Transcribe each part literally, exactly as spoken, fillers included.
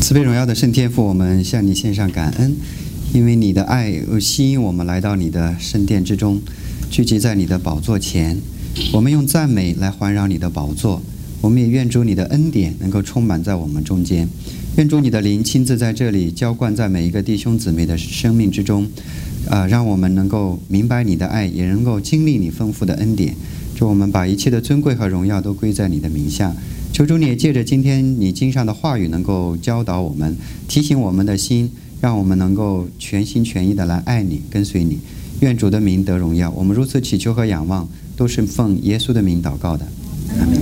慈悲荣耀的圣天父，我们向你献上感恩，因为你的爱又吸引我们来到你的圣殿之中，聚集在你的宝座前。我们用赞美来环绕你的宝座，我们也愿主你的恩典能够充满在我们中间，愿主你的灵亲自在这里浇灌在每一个弟兄姊妹的生命之中，呃，让我们能够明白你的爱，也能够经历你丰富的恩典。主，我们把一切的尊贵和荣耀都归在你的名下。求主你也借着今天你经上的话语能够教导我们，提醒我们的心，让我们能够全心全意的来爱你，跟随你。愿主的名得荣耀。我们如此祈求和仰望，都是奉耶稣的名祷告的。阿们。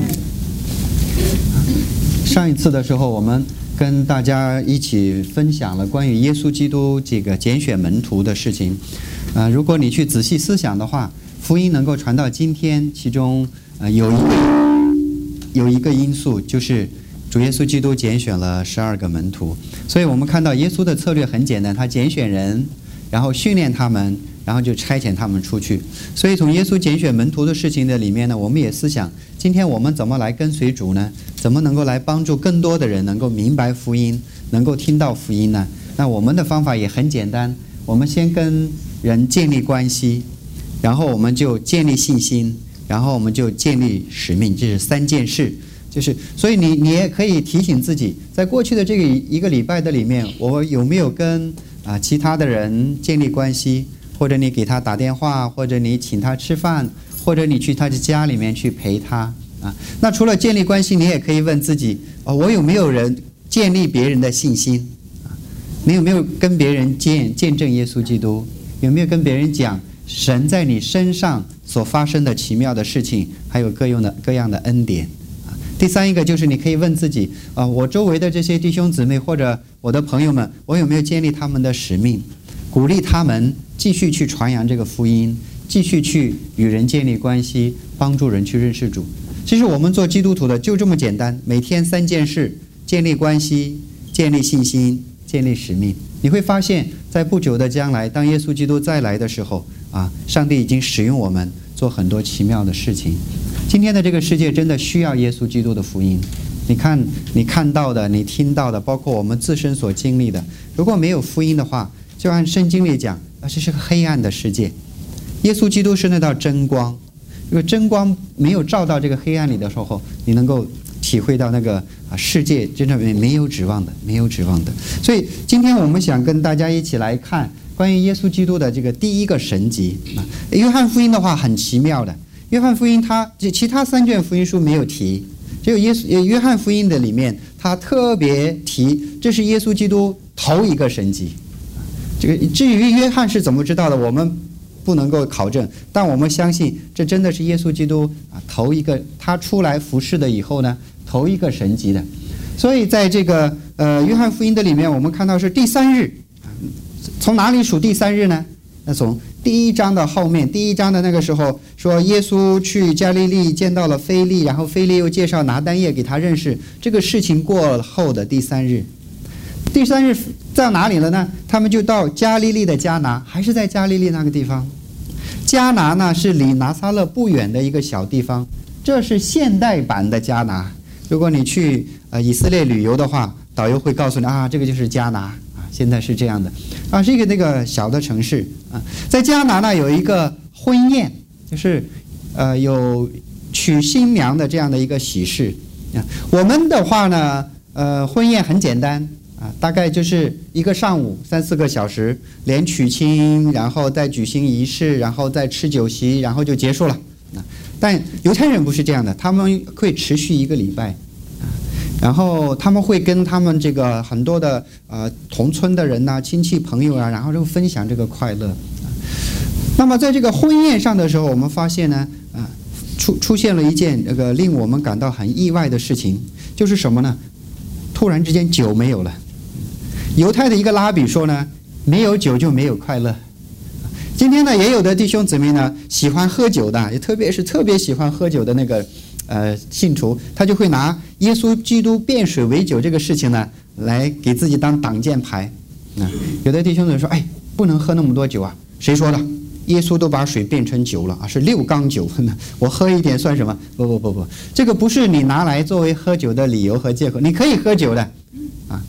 上一次的时候，我们跟大家一起分享了关于耶稣基督这个拣选门徒的事情。呃，如果你去仔细思想的话，福音能够传到今天，其中呃有一个有一个因素，就是主耶稣基督拣选了十二个门徒。所以我们看到耶稣的策略很简单，他拣选人，然后训练他们，然后就差遣他们出去。所以从耶稣拣选门徒的事情的里面呢，我们也思想今天我们怎么来跟随主呢？怎么能够来帮助更多的人能够明白福音，能够听到福音呢？那我们的方法也很简单，我们先跟人建立关系，然后我们就建立信心，然后我们就建立使命，这是三件事。就是所以你你也可以提醒自己，在过去的这个一个礼拜的里面，我有没有跟啊其他的人建立关系，或者你给他打电话，或者你请他吃饭，或者你去他的家里面去陪他啊。那除了建立关系，你也可以问自己啊，我有没有人建立别人的信心啊？你有没有跟别人见见证耶稣基督？有没有跟别人讲神在你身上所发生的奇妙的事情，还有各样的各样的恩典？第三一个就是你可以问自己啊、呃，我周围的这些弟兄姊妹或者我的朋友们，我有没有建立他们的使命，鼓励他们继续去传扬这个福音，继续去与人建立关系，帮助人去认识主。其实我们做基督徒的就这么简单，每天三件事：建立关系、建立信心、建立使命。你会发现在不久的将来，当耶稣基督再来的时候啊，上帝已经使用我们做很多奇妙的事情。今天的这个世界真的需要耶稣基督的福音。你看你看到的，你听到的，包括我们自身所经历的，如果没有福音的话，就按圣经里讲啊，这是个黑暗的世界。耶稣基督是那道真光，如果真光没有照到这个黑暗里的时候，你能够体会到那个啊世界真的没有指望的，没有指望的。所以今天我们想跟大家一起来看关于耶稣基督的这个第一个神迹啊。约翰福音的话很奇妙的，约翰福音他其他三卷福音书没有提，只有耶稣约翰福音的里面他特别提，这是耶稣基督头一个神迹。这个至于约翰是怎么知道的，我们不能够考证，但我们相信这真的是耶稣基督啊头一个，他出来服侍的以后呢，头一个神迹的。所以在这个呃约翰福音的里面，我们看到是第三日，从哪里数第三日呢？那从第一章的后面，第一章的那个时候说，耶稣去加利利见到了腓利，然后腓利又介绍拿单业给他认识。这个事情过后的第三日，第三日在哪里了呢？他们就到加利利的迦拿，还是在加利利那个地方。迦拿呢是离拿撒勒不远的一个小地方，这是现代版的迦拿。如果你去呃以色列旅游的话，导游会告诉你啊，这个就是迦拿。现在是这样的啊，是一个那个小的城市啊，在迦拿呢有一个婚宴，就是呃有娶新娘的这样的一个喜事啊。我们的话呢，呃婚宴很简单啊，大概就是一个上午三四个小时，连娶亲，然后再举行仪式，然后再吃酒席，然后就结束了啊。但犹太人不是这样的，他们会持续一个礼拜。然后他们会跟他们这个很多的呃同村的人呐、亲戚朋友啊，然后就分享这个快乐。那么在这个婚宴上的时候，我们发现呢，啊，出出现了一件这个令我们感到很意外的事情，就是什么呢？突然之间酒没有了。犹太的一个拉比说呢，没有酒就没有快乐。今天呢，也有的弟兄姊妹呢喜欢喝酒的，也特别是特别喜欢喝酒的那个。呃，信徒他就会拿耶稣基督变水为酒这个事情呢，来给自己当挡箭牌。啊，有的弟兄们说，哎，不能喝那么多酒啊，谁说的？耶稣都把水变成酒了啊，是六缸酒，我喝一点算什么？不不不不，这个不是你拿来作为喝酒的理由和借口，你可以喝酒的，啊，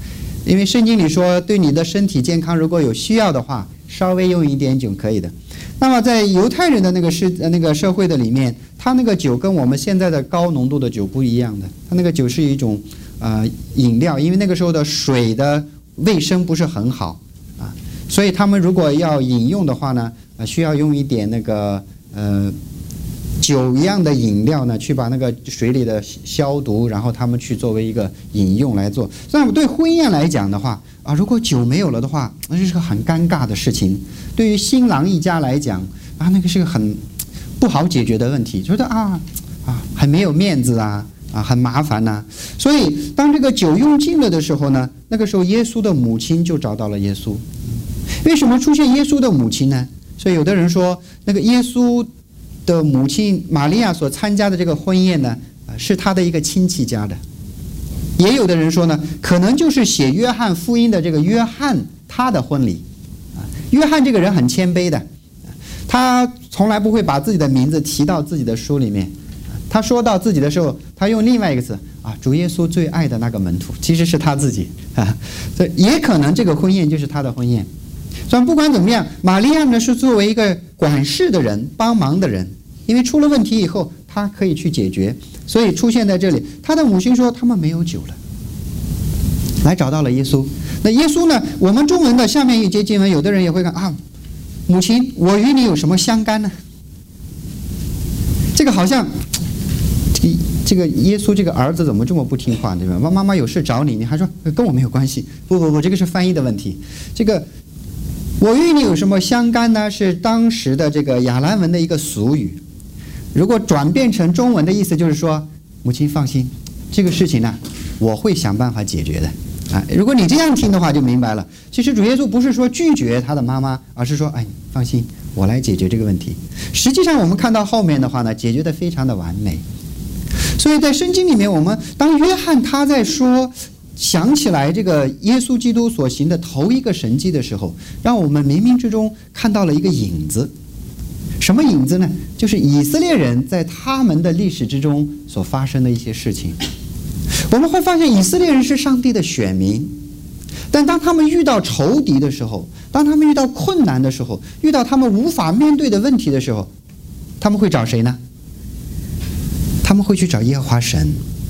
因为圣经里说，对你的身体健康如果有需要的话，稍微用一点酒可以的。那么在犹太人的那个社那个社会的里面，他那个酒跟我们现在的高浓度的酒不一样的，他那个酒是一种呃饮料，因为那个时候的水的卫生不是很好啊，所以他们如果要饮用的话呢，呃需要用一点那个呃酒一样的饮料呢，去把那个水里的消毒，然后他们去作为一个饮用来做。那么对婚宴来讲的话啊，如果酒没有了的话，那是个很尴尬的事情。对于新郎一家来讲啊，那个是个很不好解决的问题，觉得啊啊很没有面子啊啊很麻烦呐、啊。所以当这个酒用尽了的时候呢，那个时候耶稣的母亲就找到了耶稣。为什么出现耶稣的母亲呢？所以有的人说，那个耶稣的母亲玛利亚所参加的这个婚宴呢，是他的一个亲戚家的。也有的人说呢，可能就是写约翰福音的这个约翰他的婚礼。约翰这个人很谦卑的，他从来不会把自己的名字提到自己的书里面。他说到自己的时候，他用另外一个词啊，主耶稣最爱的那个门徒，其实是他自己啊。所以也可能这个婚宴就是他的婚宴。所以不管怎么样，玛利亚呢是作为一个管事的人、帮忙的人，因为出了问题以后，他可以去解决，所以出现在这里。他的母亲说他们没有酒了，来找到了耶稣。那耶稣呢？我们中文的下面一节经文，有的人也会看啊，母亲，我与你有什么相干呢？这个好像，这个这个耶稣这个儿子怎么这么不听话，对吧？妈妈妈有事找你，你还说跟我没有关系？不不不，这个是翻译的问题。这个我与你有什么相干呢？是当时的这个亚兰文的一个俗语。如果转变成中文的意思，就是说，母亲放心，这个事情呢，我会想办法解决的。啊，如果你这样听的话，就明白了。其实主耶稣不是说拒绝他的妈妈，而是说，哎，放心，我来解决这个问题。实际上，我们看到后面的话呢，解决得非常的完美。所以在圣经里面，我们当约翰他在说想起来这个耶稣基督所行的头一个神迹的时候，让我们冥冥之中看到了一个影子。什么影子呢？就是以色列人在他们的历史之中所发生的一些事情。我们会发现以色列人是上帝的选民，但当他们遇到仇敌的时候，当他们遇到困难的时候，遇到他们无法面对的问题的时候，他们会找谁呢？他们会去找耶和华神。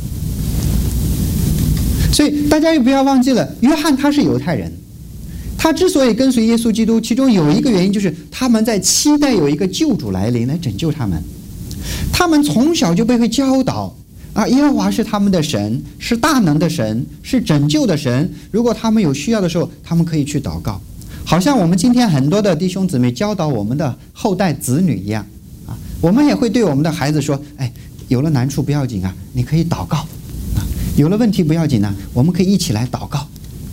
所以大家也不要忘记了，约翰他是犹太人，他之所以跟随耶稣基督，其中有一个原因就是他们在期待有一个救主来临来拯救他们。他们从小就被会教导啊，耶和华是他们的神，是大能的神，是拯救的神。如果他们有需要的时候，他们可以去祷告。好像我们今天很多的弟兄姊妹教导我们的后代子女一样啊，我们也会对我们的孩子说，哎，有了难处不要紧啊，你可以祷告啊，有了问题不要紧啊，我们可以一起来祷告。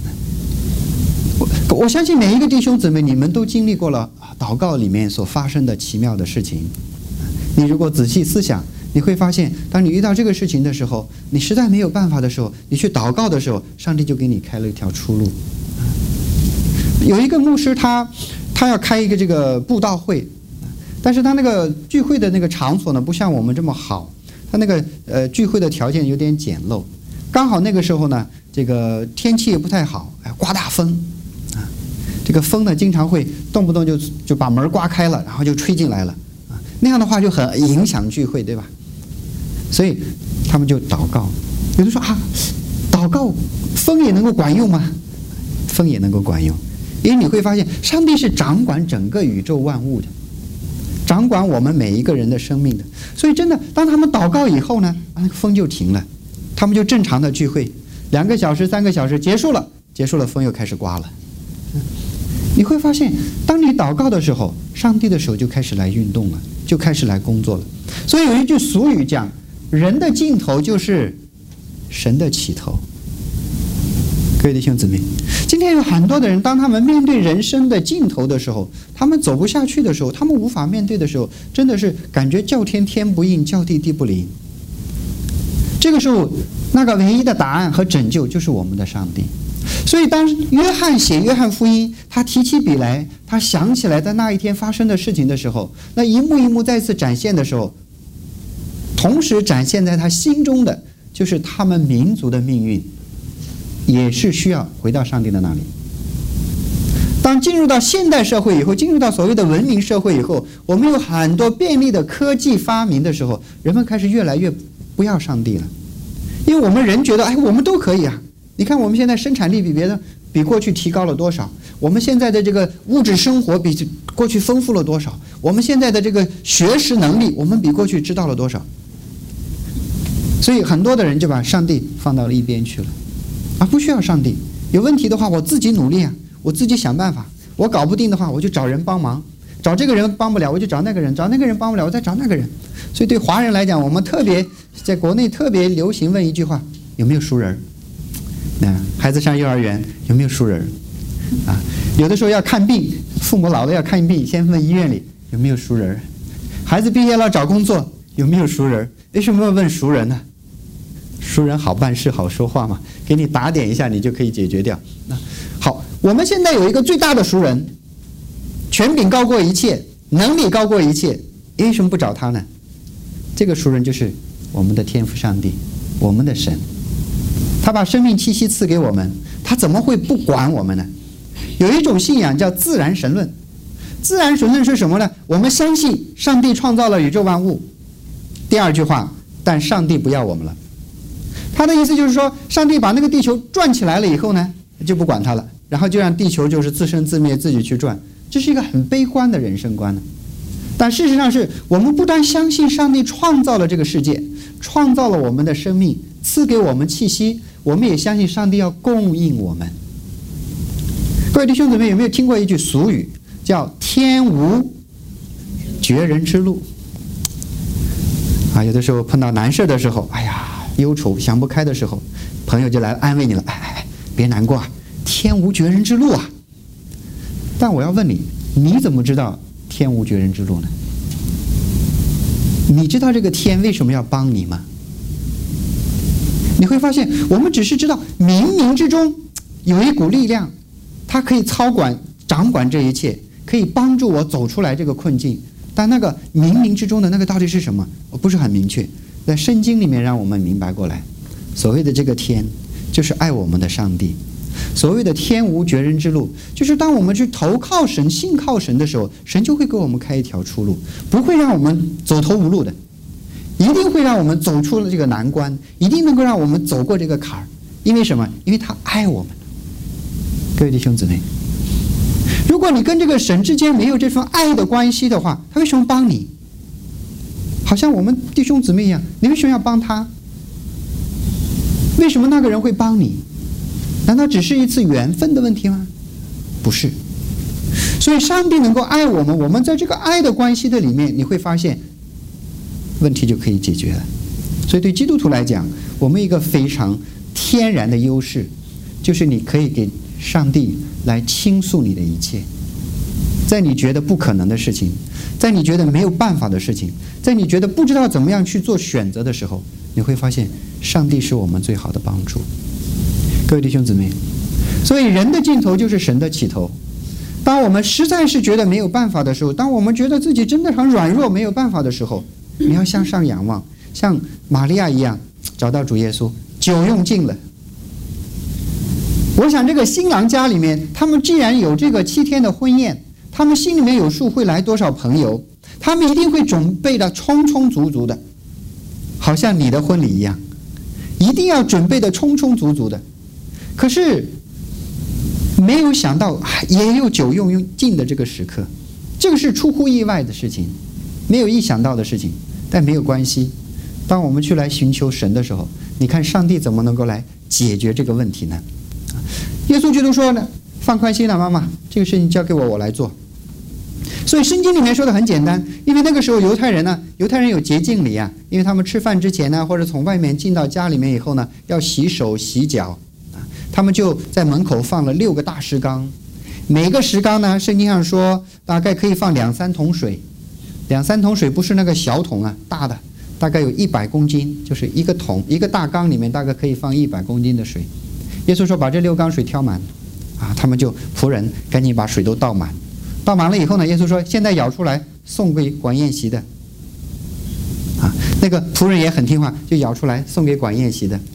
我我相信每一个弟兄姊妹，你们都经历过了祷告里面所发生的奇妙的事情。你如果仔细思想，你会发现，当你遇到这个事情的时候，你实在没有办法的时候，你去祷告的时候，上帝就给你开了一条出路。有一个牧师他，他要开一个这个布道会，但是他那个聚会的那个场所呢，不像我们这么好，他那个呃聚会的条件有点简陋。刚好那个时候呢，这个天气也不太好，哎，刮大风啊，这个风呢经常会动不动就就把门刮开了，然后就吹进来了啊，那样的话就很影响聚会，对吧？所以他们就祷告。有人说啊，祷告风也能够管用吗？风也能够管用，因为你会发现上帝是掌管整个宇宙万物的，掌管我们每一个人的生命的。所以真的当他们祷告以后呢，那个风就停了，他们就正常的聚会，两个小时三个小时结束了，结束了风又开始刮了。你会发现当你祷告的时候，上帝的手就开始来运动了，就开始来工作了。所以有一句俗语讲，人的尽头就是神的起头。各位弟兄姊妹，今天有很多的人，当他们面对人生的尽头的时候，他们走不下去的时候，他们无法面对的时候，真的是感觉叫天天不应，叫地地不灵。这个时候，那个唯一的答案和拯救就是我们的上帝。所以当约翰写约翰福音，他提起笔来，他想起来在那一天发生的事情的时候，那一幕一幕再次展现的时候，同时展现在他心中的就是他们民族的命运。 也是需要回到上帝的那里。当进入到现代社会以后，进入到所谓的文明社会以后，我们有很多便利的科技发明的时候，人们开始越来越不要上帝了。因为我们人觉得，哎，我们都可以啊。你看我们现在生产力比别的比过去提高了多少，我们现在的这个物质生活比过去丰富了多少，我们现在的这个学识能力我们比过去知道了多少。所以很多的人就把上帝放到了一边去了，啊，不需要上帝。有问题的话我自己努力啊，我自己想办法，我搞不定的话我就找人帮忙，找这个人帮不了我就找那个人，找那个人帮不了我再找那个人。所以对华人来讲，我们特别在国内特别流行问一句话，有没有熟人？那孩子上幼儿园有没有熟人？啊，有的时候要看病，父母老了要看病，先问医院里有没有熟人。孩子毕业了找工作有没有熟人？为什么要问熟人呢？熟人好办事好说话嘛，给你打点一下你就可以解决掉。那好，我们现在有一个最大的熟人，权柄高过一切，能力高过一切，为什么不找他呢？这个熟人就是我们的天父上帝，我们的神。他把生命气息赐给我们，他怎么会不管我们呢？有一种信仰叫自然神论。自然神论是什么呢？我们相信上帝创造了宇宙万物。第二句话，但上帝不要我们了。他的意思就是说，上帝把那个地球转起来了以后呢，就不管它了，然后就让地球就是自生自灭，自己去转。这是一个很悲观的人生观呢。但事实上是我们不但相信上帝创造了这个世界，创造了我们的生命，赐给我们气息，我们也相信上帝要供应我们。各位弟兄姊妹，有没有听过一句俗语，叫天无绝人之路？啊，有的时候碰到难事的时候，哎呀，忧愁想不开的时候，朋友就来安慰你了，哎哎哎，别难过啊，天无绝人之路啊。但我要问你，你怎么知道天无绝人之路呢？你知道这个天为什么要帮你吗？你会发现，我们只是知道冥冥之中有一股力量，它可以操管、掌管这一切，可以帮助我走出来这个困境。但那个冥冥之中的那个到底是什么？我不是很明确。在圣经里面让我们明白过来，所谓的这个天，就是爱我们的上帝。所谓的天无绝人之路，就是当我们去投靠神、信靠神的时候，神就会给我们开一条出路，不会让我们走投无路的，一定会让我们走出了这个难关，一定能够让我们走过这个坎儿。因为什么？因为他爱我们。各位弟兄姊妹，如果你跟这个神之间没有这份爱的关系的话，他为什么帮你？好像我们弟兄姊妹一样，你为什么要帮他？为什么那个人会帮你？难道只是一次缘分的问题吗？不是。所以上帝能够爱我们，我们在这个爱的关系的里面，你会发现问题就可以解决了。所以对基督徒来讲，我们一个非常天然的优势，就是你可以给上帝来倾诉你的一切。在你觉得不可能的事情，在你觉得没有办法的事情，在你觉得不知道怎么样去做选择的时候，你会发现上帝是我们最好的帮助。各位弟兄姊妹，所以人的尽头就是神的起头。当我们实在是觉得没有办法的时候，当我们觉得自己真的很软弱没有办法的时候，你要向上仰望，像玛利亚一样找到主耶稣。酒用尽了，我想这个新郎家里面，他们既然有这个七天的婚宴，他们心里面有数会来多少朋友，他们一定会准备的充充足足的，好像你的婚礼一样，一定要准备的充充足足的。可是没有想到也有酒用用尽的这个时刻，这个是出乎意外的事情，没有意想到的事情。但没有关系，当我们去来寻求神的时候，你看上帝怎么能够来解决这个问题呢？耶稣基督说呢，放宽心了，妈妈，这个事情交给我，我来做。所以圣经里面说的很简单，因为那个时候犹太人呢，犹太人有洁净礼啊，因为他们吃饭之前呢，或者从外面进到家里面以后呢，要洗手洗脚，他们就在门口放了六个大石缸，每个石缸呢，圣经上说大概可以放两三桶水，两三桶水不是那个小桶啊，大的大概有一百公斤，就是一个桶一个大缸里面大概可以放一百公斤的水。耶稣说把这六缸水挑满啊，他们就仆人赶紧把水都倒满，倒满了以后呢，耶稣说现在舀出来送给管宴席的啊，那个仆人也很听话，就舀出来送给管宴席的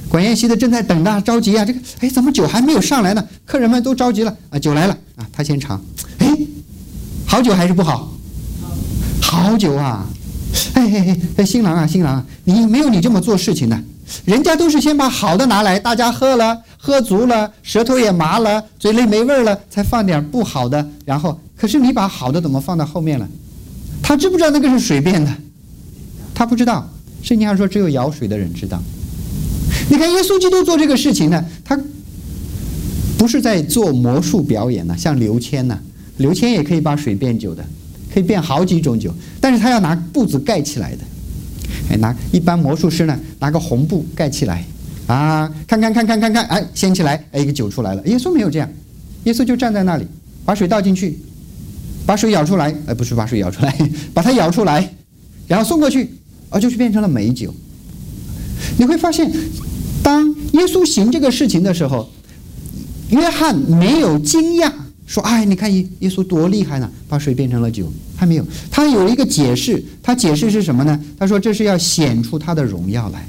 管宴席的正在等他着急啊，这个哎怎么酒还没有上来呢？客人们都着急了啊，酒来了啊，他先尝，哎，好酒还是不好？好酒啊！哎哎哎，新郎啊新郎啊，你没有你这么做事情的，人家都是先把好的拿来，大家喝了喝足了，舌头也麻了，嘴里没味了，才放点不好的，然后可是你把好的怎么放到后面了？他知不知道那个是水变的？他不知道，圣经上说只有舀水的人知道。你看耶稣基督做这个事情呢，他不是在做魔术表演呢，像刘谦呢，刘谦也可以把水变酒的，可以变好几种酒，但是他要拿布子盖起来的。哎，拿一般魔术师呢，拿个红布盖起来，啊，看看看看看看，哎，掀起来，哎，一个酒出来了。耶稣没有这样，耶稣就站在那里，把水倒进去，把水舀出来，哎，不是把水舀出来，把它舀出来，然后送过去，啊，就是变成了美酒。你会发现，当耶稣行这个事情的时候，约翰没有惊讶，说：“哎，你看耶耶稣多厉害呢，把水变成了酒。”他没有，他有一个解释。他解释是什么呢？他说：“这是要显出他的荣耀来。”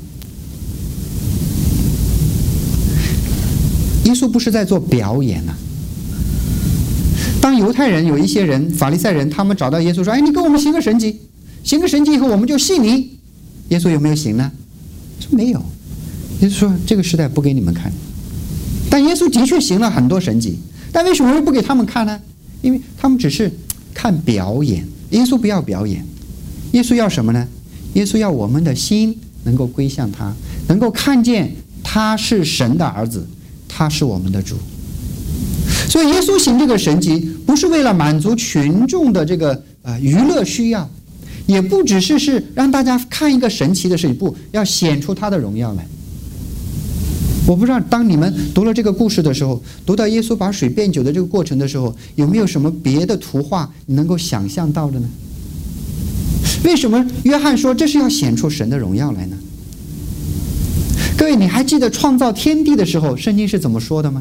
耶稣不是在做表演呢、啊。当犹太人有一些人，法利赛人，他们找到耶稣说：“哎，你给我们行个神迹，行个神迹以后我们就信你。”耶稣有没有行呢？说没有。耶稣说：“这个时代不给你们看。”但耶稣的确行了很多神迹，但为什么会不给他们看呢？因为他们只是看表演。耶稣不要表演，耶稣要什么呢？耶稣要我们的心能够归向他，能够看见他是神的儿子，他是我们的主。所以耶稣行这个神迹，不是为了满足群众的这个呃娱乐需要，也不只是是让大家看一个神奇的事情，不要显出他的荣耀来。我不知道当你们读了这个故事的时候，读到耶稣把水变酒的这个过程的时候，有没有什么别的图画你能够想象到的呢？为什么约翰说这是要显出神的荣耀来呢？各位，你还记得创造天地的时候圣经是怎么说的吗？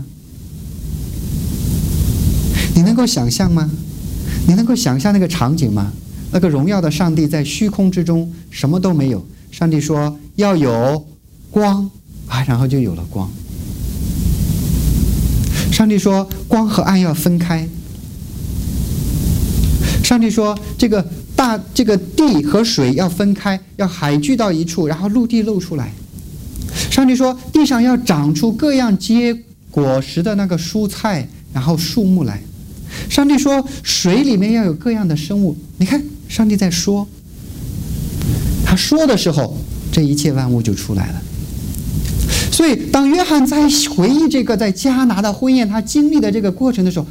你能够想象吗？你能够想象那个场景吗？那个荣耀的上帝在虚空之中什么都没有，上帝说要有光啊，然后就有了光。上帝说光和暗要分开。上帝说这个大这个地和水要分开，要海聚到一处，然后陆地露出来。上帝说地上要长出各样结果实的那个蔬菜，然后树木来。上帝说水里面要有各样的生物。你看上帝在说，他说的时候这一切万物就出来了。所以当约翰在回忆这个在迦拿的婚宴他经历的这个过程的时候，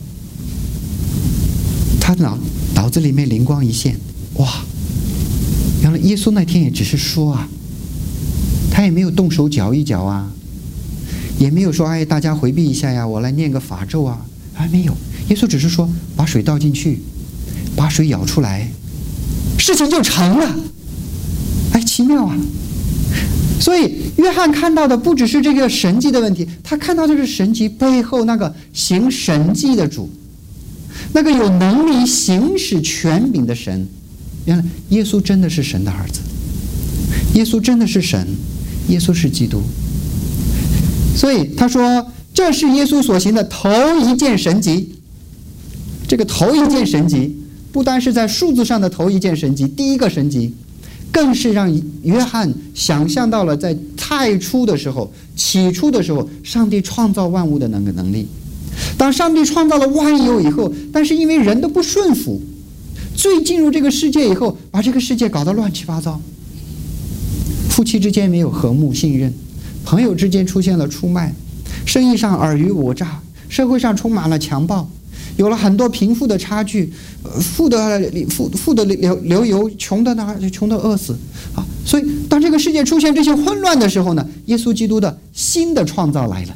他脑脑子里面灵光一现，哇，原来耶稣那天也只是说啊，他也没有动手搅一搅啊，也没有说哎大家回避一下呀，我来念个法咒啊，还没有。耶稣只是说把水倒进去，把水舀出来，事情就成了。哎，奇妙啊！所以约翰看到的不只是这个神迹的问题，他看到这个神迹背后那个行神迹的主，那个有能力行使权柄的神。原来耶稣真的是神的儿子，耶稣真的是神，耶稣是基督。所以他说这是耶稣所行的头一件神迹。这个头一件神迹不单是在数字上的头一件神迹，第一个神迹，更是让约翰想象到了在太初的时候，起初的时候，上帝创造万物的那个能力。当上帝创造了万有以后，但是因为人都不顺服，罪进入这个世界以后，把这个世界搞得乱七八糟。夫妻之间没有和睦信任，朋友之间出现了出卖，生意上尔虞我诈，社会上充满了强暴，有了很多贫富的差距，富的富富的流流油，穷的呢穷的饿死啊！所以当这个世界出现这些混乱的时候呢，耶稣基督的新的创造来了。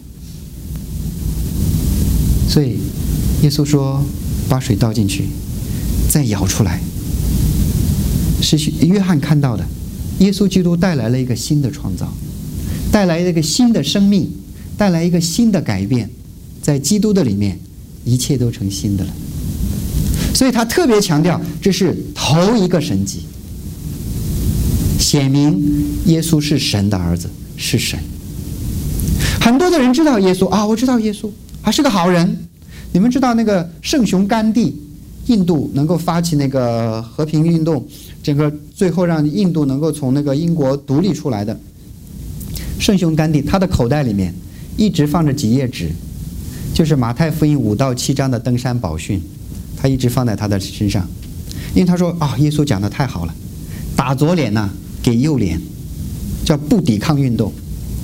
所以耶稣说把水倒进去，再舀出来，是约翰看到的。耶稣基督带来了一个新的创造，带来了一个新的生命，带来一个新的改变，在基督的里面一切都成新的了。所以他特别强调这是头一个神迹，显明耶稣是神的儿子，是神。 很多的人知道耶稣啊，我知道耶稣还是个好人。你们知道那个圣雄甘地，印度能够发起那个和平运动，整个最后让印度能够从那个英国独立出来的圣雄甘地，他的口袋里面一直放着几页纸，就是马太福音五到七章的登山宝训，他一直放在他的身上，因为他说啊，耶稣讲的太好了，打左脸呐、啊、给右脸，叫不抵抗运动。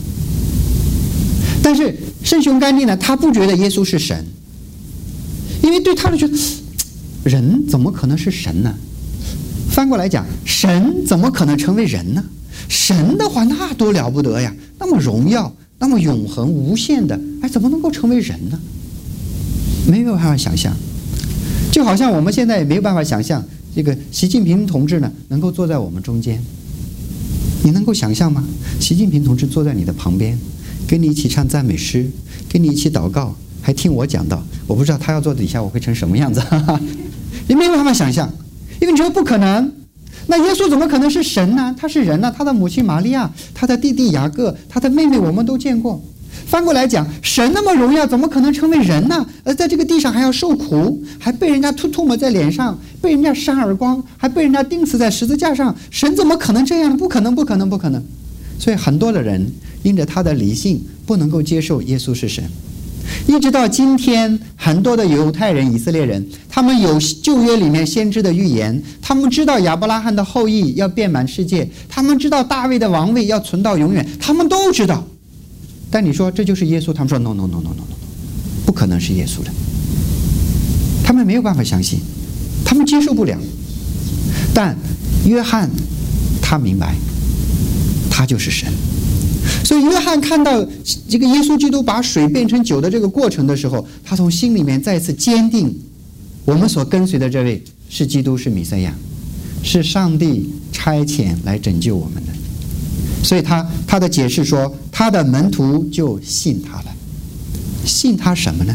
但是圣雄甘地呢，他不觉得耶稣是神，因为对他就觉得人怎么可能是神呢？翻过来讲，神怎么可能成为人呢？神的话那多了不得呀，那么荣耀，那么永恒无限的，哎，怎么能够成为人呢？没有办法想象。就好像我们现在也没有办法想象这个习近平同志呢能够坐在我们中间，你能够想象吗？习近平同志坐在你的旁边，跟你一起唱赞美诗，跟你一起祷告，还听我讲道，我不知道他要坐底下我会成什么样子，哈哈，你没有办法想象，因为你觉得不可能。那耶稣怎么可能是神呢？他是人呢、啊，他的母亲玛利亚，他的弟弟雅各，他的妹妹我们都见过。翻过来讲，神那么荣耀，怎么可能成为人呢？而在这个地上还要受苦，还被人家吐唾沫在脸上，被人家扇耳光，还被人家钉死在十字架上，神怎么可能这样？不可能，不可能，不可能。所以很多的人因着他的理性不能够接受耶稣是神。一直到今天，很多的犹太人、以色列人，他们有旧约里面先知的预言，他们知道亚伯拉罕的后裔要遍满世界，他们知道大卫的王位要存到永远，他们都知道。但你说这就是耶稣，他们说 no no no no no no， 不可能是耶稣的，他们没有办法相信，他们接受不了。但约翰他明白，他就是神。所以约翰看到这个耶稣基督把水变成酒的这个过程的时候，他从心里面再次坚定，我们所跟随的这位是基督，是弥赛亚，是上帝差遣来拯救我们的。所以他他的解释说，他的门徒就信他了。信他什么呢？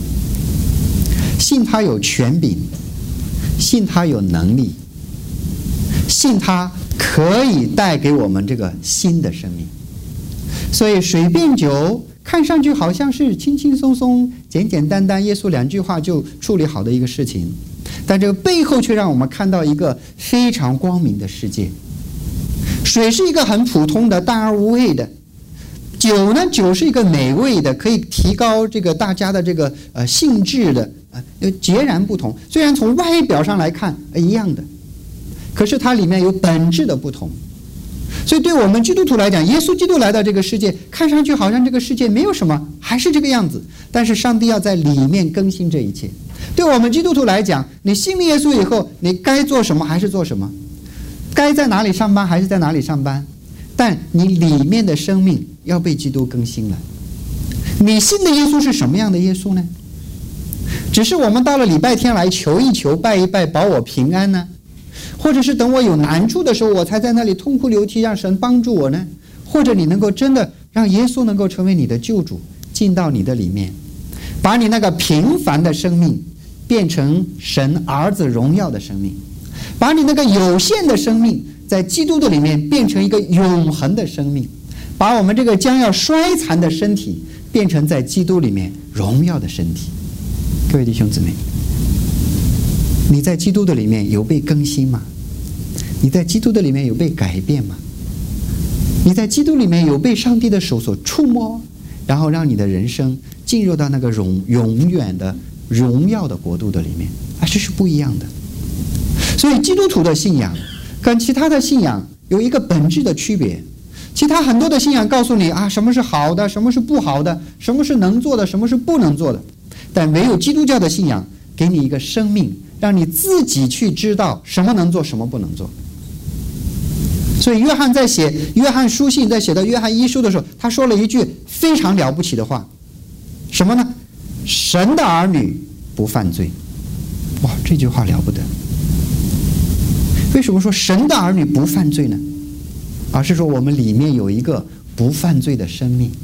信他有权柄，信他有能力，信他可以带给我们这个新的生命。所以水变酒看上去好像是轻轻松松、简简单单，耶稣两句话就处理好的一个事情，但这个背后却让我们看到一个非常光明的世界。水是一个很普通的、淡而无味的；酒呢，酒是一个美味的，可以提高这个大家的这个呃兴致的，呃，截然不同。虽然从外表上来看、呃、一样的，可是它里面有本质的不同。所以对我们基督徒来讲，耶稣基督来到这个世界，看上去好像这个世界没有什么，还是这个样子，但是上帝要在里面更新这一切。对我们基督徒来讲，你信了耶稣以后，你该做什么还是做什么，该在哪里上班还是在哪里上班，但你里面的生命要被基督更新了。你信的耶稣是什么样的耶稣呢？只是我们到了礼拜天来求一求、拜一拜，保我平安呢？或者是等我有难处的时候，我才在那里痛哭流涕，让神帮助我呢？或者你能够真的让耶稣能够成为你的救主，进到你的里面，把你那个平凡的生命变成神儿子荣耀的生命，把你那个有限的生命在基督的里面变成一个永恒的生命，把我们这个将要衰残的身体变成在基督里面荣耀的身体。各位弟兄姊妹，你在基督的里面有被更新吗？你在基督的里面有被改变吗？你在基督里面有被上帝的手所触摸，然后让你的人生进入到那个永永远的荣耀的国度的里面啊，这是不一样的。所以基督徒的信仰跟其他的信仰有一个本质的区别。其他很多的信仰告诉你啊，什么是好的，什么是不好的，什么是能做的，什么是不能做的，但唯有基督教的信仰给你一个生命，让你自己去知道什么能做，什么不能做。所以约翰在写约翰书信，在写到约翰一书的时候，他说了一句非常了不起的话，什么呢？神的儿女不犯罪。哇，这句话了不得。为什么说神的儿女不犯罪呢？而是说我们里面有一个不犯罪的生命。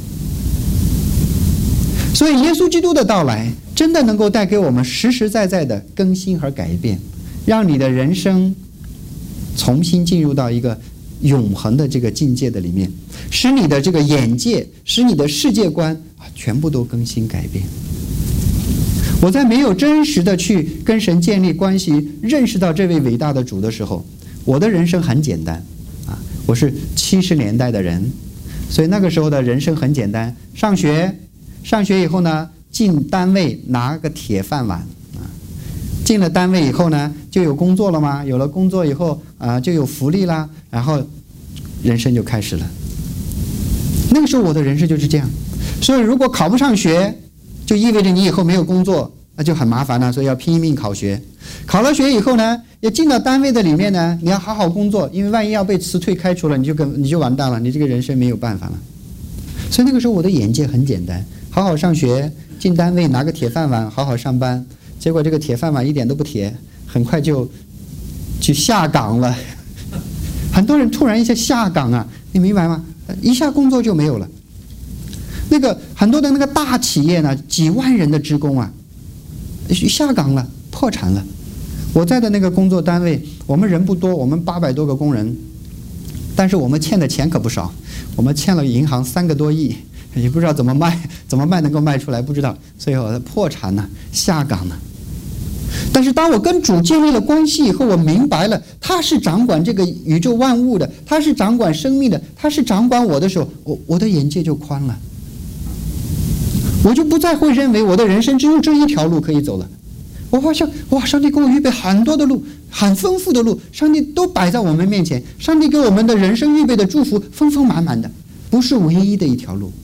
所以耶稣基督的到来真的能够带给我们实实在在的更新和改变，让你的人生重新进入到一个永恒的这个境界的里面，使你的这个眼界，使你的世界观啊，全部都更新改变。我在没有真实的去跟神建立关系，认识到这位伟大的主的时候，我的人生很简单啊，我是七十年代的人，所以那个时候的人生很简单，上学，上学以后呢，进单位拿个铁饭碗啊，进了单位以后呢，就有工作了吗？有了工作以后啊，就有福利啦，然后人生就开始了。那个时候我的人生就是这样，所以如果考不上学，就意味着你以后没有工作，那就很麻烦了，所以要拼命考学。考了学以后呢，要进到单位的里面呢，你要好好工作，因为万一要被辞退开除了，你就跟你就完蛋了，你这个人生没有办法了。所以那个时候我的眼界很简单，好好上学，进单位拿个铁饭碗，好好上班。结果这个铁饭碗一点都不铁，很快就就下岗了。很多人突然一下下岗啊，你明白吗？一下工作就没有了。那个很多的那个大企业呢，几万人的职工啊，下岗了，破产了。我在的那个工作单位，我们人不多，我们八百多个工人，但是我们欠的钱可不少，我们欠了银行三个多亿，也不知道怎么卖，怎么卖能够卖出来，不知道，所以我破产了，下岗了。但是当我跟主建立了关系以后，我明白了他是掌管这个宇宙万物的，他是掌管生命的，他是掌管我的时候，我我的眼界就宽了。我就不再会认为我的人生只有这一条路可以走了。我发现，哇，上帝给我预备很多的路，很丰富的路，上帝都摆在我们面前，上帝给我们的人生预备的祝福丰丰满满的，不是唯一的一条路。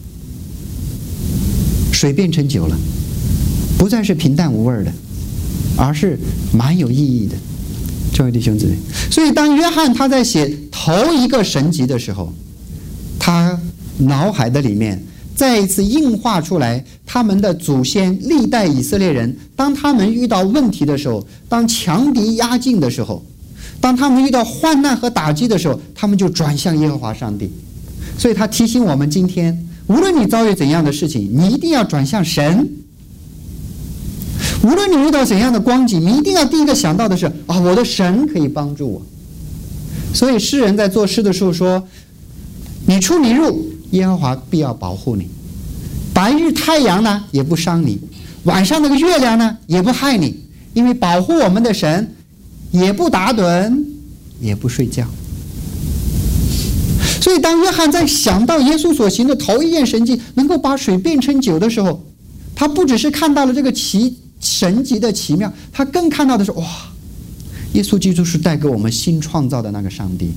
水变成酒了，不再是平淡无味的，而是蛮有意义的。各位弟兄姊妹，所以当约翰他在写头一个神迹的时候，他脑海的里面再一次映化出来他们的祖先历代以色列人，当他们遇到问题的时候，当强敌压境的时候，当他们遇到患难和打击的时候，他们就转向耶和华上帝。所以他提醒我们，今天无论你遭遇怎样的事情，你一定要转向神。无论你遇到怎样的光景，你一定要第一个想到的是啊，我的神可以帮助我。所以诗人在作诗的时候说，你出你入，耶和华必要保护你，白日太阳呢也不伤你，晚上那个月亮呢也不害你，因为保护我们的神也不打盹也不睡觉。所以当约翰在想到耶稣所行的头一件神迹能够把水变成酒的时候，他不只是看到了这个奇神迹的奇妙，他更看到的是，哇，耶稣基督是带给我们新创造的那个上帝。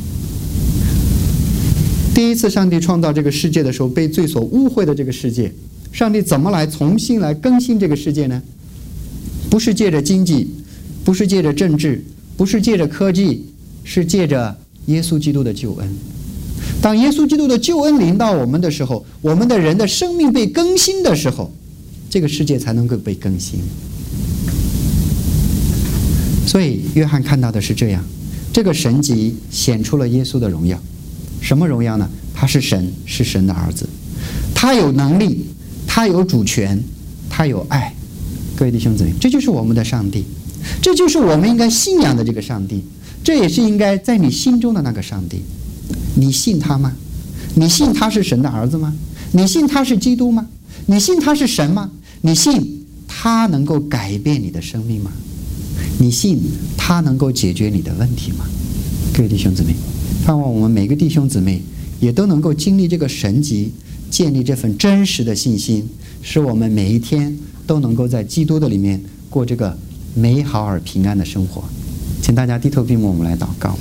第一次上帝创造这个世界的时候，被罪所污秽的这个世界，上帝怎么来重新来更新这个世界呢？不是借着经济，不是借着政治，不是借着科技，是借着耶稣基督的救恩。当耶稣基督的救恩临到我们的时候，我们的人的生命被更新的时候，这个世界才能够被更新。所以约翰看到的是这样，这个神迹显出了耶稣的荣耀。什么荣耀呢？他是神，是神的儿子，他有能力，他有主权，他有爱。各位弟兄姊妹，这就是我们的上帝，这就是我们应该信仰的这个上帝，这也是应该在你心中的那个上帝。你信他吗？你信他是神的儿子吗？你信他是基督吗？你信他是神吗？你信他能够改变你的生命吗？你信他能够解决你的问题吗？各位弟兄姊妹，盼望我们每个弟兄姊妹也都能够经历这个神迹，建立这份真实的信心，使我们每一天都能够在基督的里面过这个美好而平安的生活。请大家低头闭目，我们来祷告。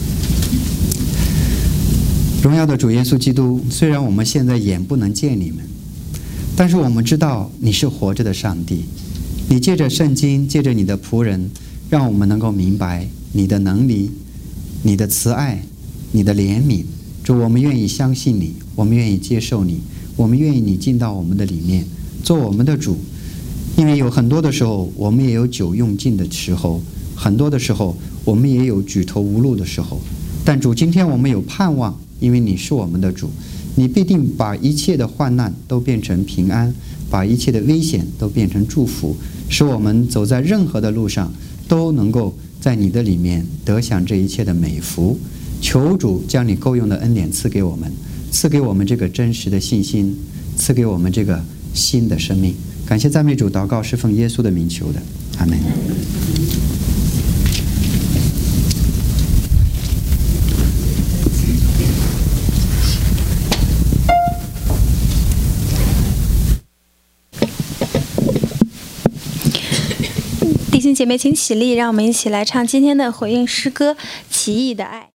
荣耀的主耶稣基督，虽然我们现在眼不能见你们，但是我们知道你是活着的上帝。你借着圣经，借着你的仆人，让我们能够明白你的能力，你的慈爱，你的怜悯。主，我们愿意相信你，我们愿意接受你，我们愿意你进到我们的里面，做我们的主。因为有很多的时候，我们也有酒用尽的时候，很多的时候我们也有举头无路的时候。但主，今天我们有盼望，因为你是我们的主，你必定把一切的患难都变成平安，把一切的危险都变成祝福，使我们走在任何的路上都能够在你的里面得享这一切的美福。 求主将你够用的恩典赐给我们，赐给我们这个真实的信心，赐给我们这个新的生命。感谢赞美主，祷告是奉耶稣的名求的，阿们。 弟兄姐妹，请起立，让我们一起来唱今天的回应诗歌《奇异的爱》。